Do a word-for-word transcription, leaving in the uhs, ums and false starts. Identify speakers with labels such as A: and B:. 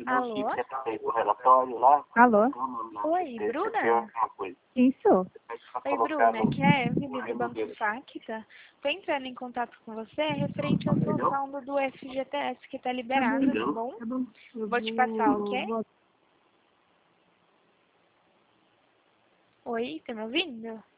A: Alô?
B: O relatório lá.
C: Alô?
A: Oi, Bruna?
C: Isso?
A: Oi, Bruna, aqui é a Evelyn do Banco Facta. Tô entrando em contato com você referente ao seu saldo do F G T S que tá liberado, tá bom?
C: Tá bom. Eu
A: Vou te passar, ok?
C: vou-
A: Oi, tá me ouvindo?